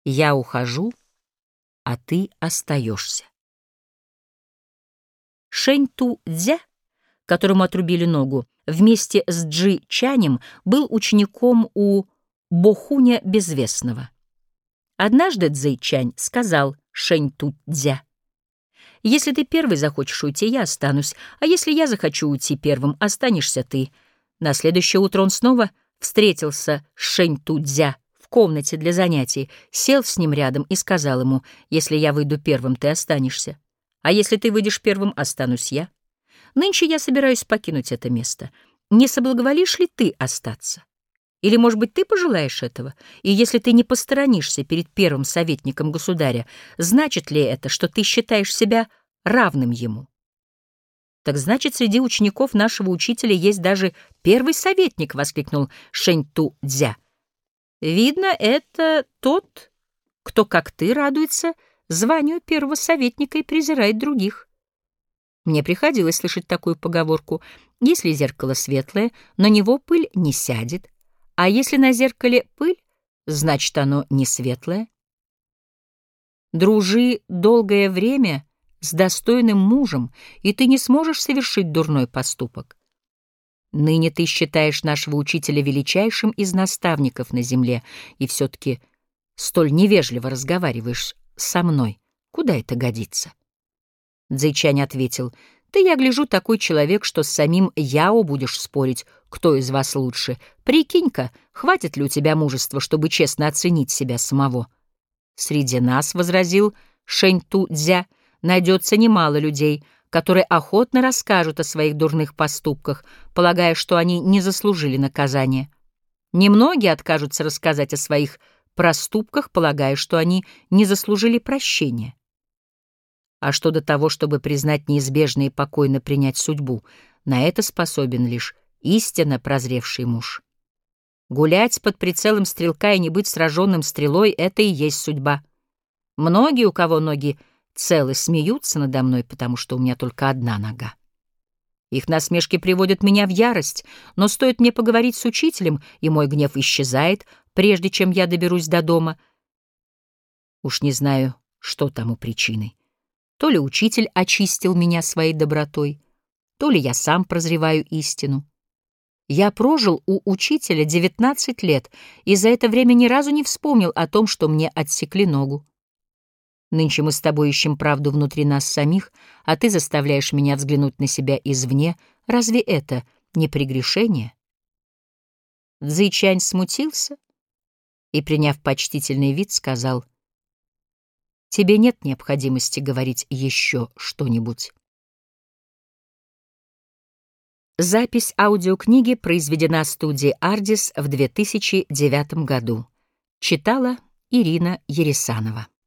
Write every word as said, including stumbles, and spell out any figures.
Я ухожу, а ты остаешься. Шэнь-Ту-Дзя, которому отрубили ногу, вместе с Джи Чанем был учеником у Бохуня Безвестного. Однажды Цзэй Чань сказал Шэнь-Ту-Дзя: «Если ты первый захочешь уйти, я останусь, а если я захочу уйти первым, останешься ты». На следующее утро он снова встретился с Шэнь-Ту-Дзя в комнате для занятий, сел с ним рядом и сказал ему: «Если я выйду первым, ты останешься, а если ты выйдешь первым, останусь я. Нынче я собираюсь покинуть это место. Не соблаговолишь ли ты остаться? Или, может быть, ты пожелаешь этого? И если ты не посторонишься перед первым советником государя, значит ли это, что ты считаешь себя равным ему?» «Так значит, среди учеников нашего учителя есть даже первый советник!» — воскликнул Шэнь-Ту-Дзя. «Видно, это тот, кто, как ты, радуется званию первого советника и презирает других. Мне приходилось слышать такую поговорку: если зеркало светлое, на него пыль не сядет, а если на зеркале пыль, значит, оно не светлое. Дружи долгое время с достойным мужем, и ты не сможешь совершить дурной поступок. Ныне ты считаешь нашего учителя величайшим из наставников на земле, и все-таки столь невежливо разговариваешь со мной. Куда это годится?» Цзэй Чань ответил: «Ты, я гляжу, такой человек, что с самим Яо будешь спорить, кто из вас лучше. Прикинь-ка, хватит ли у тебя мужества, чтобы честно оценить себя самого?» «Среди нас, — возразил Шэнь-Ту-Дзя, — найдется немало людей, которые охотно расскажут о своих дурных поступках, полагая, что они не заслужили наказания. Немногие откажутся рассказать о своих проступках, полагая, что они не заслужили прощения. А что до того, чтобы признать неизбежное и покойно принять судьбу, на это способен лишь истинно прозревший муж. Гулять под прицелом стрелка и не быть сраженным стрелой — это и есть судьба. Многие, у кого ноги целы, смеются надо мной, потому что у меня только одна нога. Их насмешки приводят меня в ярость, но стоит мне поговорить с учителем, и мой гнев исчезает, прежде чем я доберусь до дома. Уж не знаю, что тому причиной. То ли учитель очистил меня своей добротой, то ли я сам прозреваю истину. Я прожил у учителя девятнадцать лет, и за это время ни разу не вспомнил о том, что мне отсекли ногу. Нынче мы с тобой ищем правду внутри нас самих, а ты заставляешь меня взглянуть на себя извне. Разве это не прегрешение?» Цзэй Чань смутился и, приняв почтительный вид, сказал: «Тебе нет необходимости говорить еще что-нибудь». Запись аудиокниги произведена студией «Ардис» в две тысячи девятом году. Читала Ирина Ересанова.